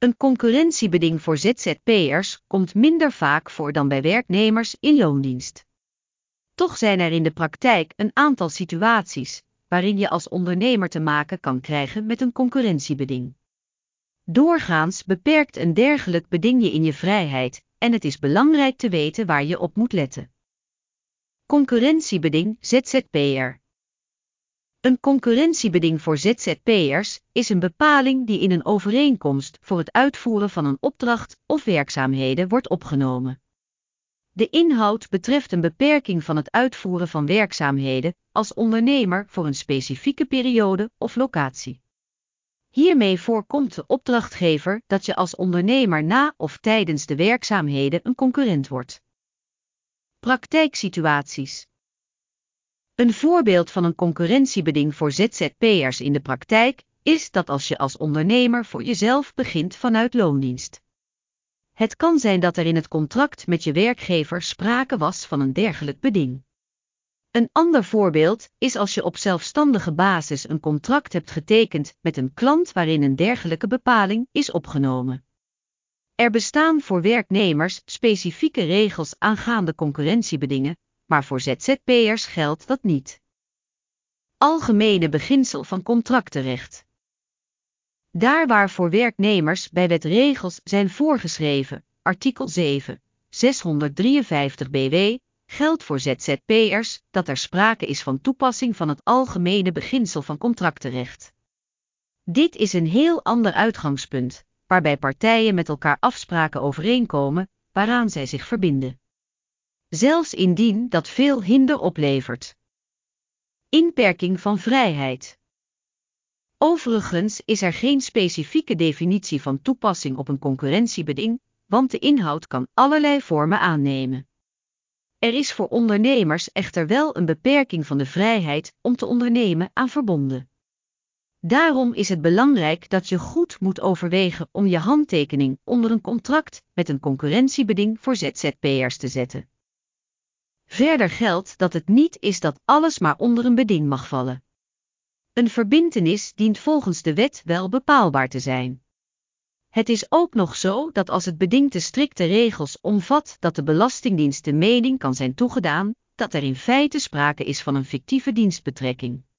Een concurrentiebeding voor ZZP'ers komt minder vaak voor dan bij werknemers in loondienst. Toch zijn er in de praktijk een aantal situaties waarin je als ondernemer te maken kan krijgen met een concurrentiebeding. Doorgaans beperkt een dergelijk beding je in je vrijheid en het is belangrijk te weten waar je op moet letten. Concurrentiebeding ZZP'er. Een concurrentiebeding voor ZZP'ers is een bepaling die in een overeenkomst voor het uitvoeren van een opdracht of werkzaamheden wordt opgenomen. De inhoud betreft een beperking van het uitvoeren van werkzaamheden als ondernemer voor een specifieke periode of locatie. Hiermee voorkomt de opdrachtgever dat je als ondernemer na of tijdens de werkzaamheden een concurrent wordt. Praktijksituaties. Een voorbeeld van een concurrentiebeding voor ZZP'ers in de praktijk is dat als je als ondernemer voor jezelf begint vanuit loondienst. Het kan zijn dat er in het contract met je werkgever sprake was van een dergelijk beding. Een ander voorbeeld is als je op zelfstandige basis een contract hebt getekend met een klant waarin een dergelijke bepaling is opgenomen. Er bestaan voor werknemers specifieke regels aangaande concurrentiebedingen, maar voor ZZP'ers geldt dat niet. Algemene beginsel van contractenrecht. Daar waar voor werknemers bij wet regels zijn voorgeschreven, artikel 7, 653 BW, geldt voor ZZP'ers dat er sprake is van toepassing van het algemene beginsel van contractenrecht. Dit is een heel ander uitgangspunt, waarbij partijen met elkaar afspraken overeenkomen, waaraan zij zich verbinden. Zelfs indien dat veel hinder oplevert. Inperking van vrijheid. Overigens is er geen specifieke definitie van toepassing op een concurrentiebeding, want de inhoud kan allerlei vormen aannemen. Er is voor ondernemers echter wel een beperking van de vrijheid om te ondernemen aan verbonden. Daarom is het belangrijk dat je goed moet overwegen om je handtekening onder een contract met een concurrentiebeding voor ZZP'ers te zetten. Verder geldt dat het niet is dat alles maar onder een beding mag vallen. Een verbintenis dient volgens de wet wel bepaalbaar te zijn. Het is ook nog zo dat als het beding te strikte regels omvat dat de Belastingdienst de mening kan zijn toegedaan dat er in feite sprake is van een fictieve dienstbetrekking.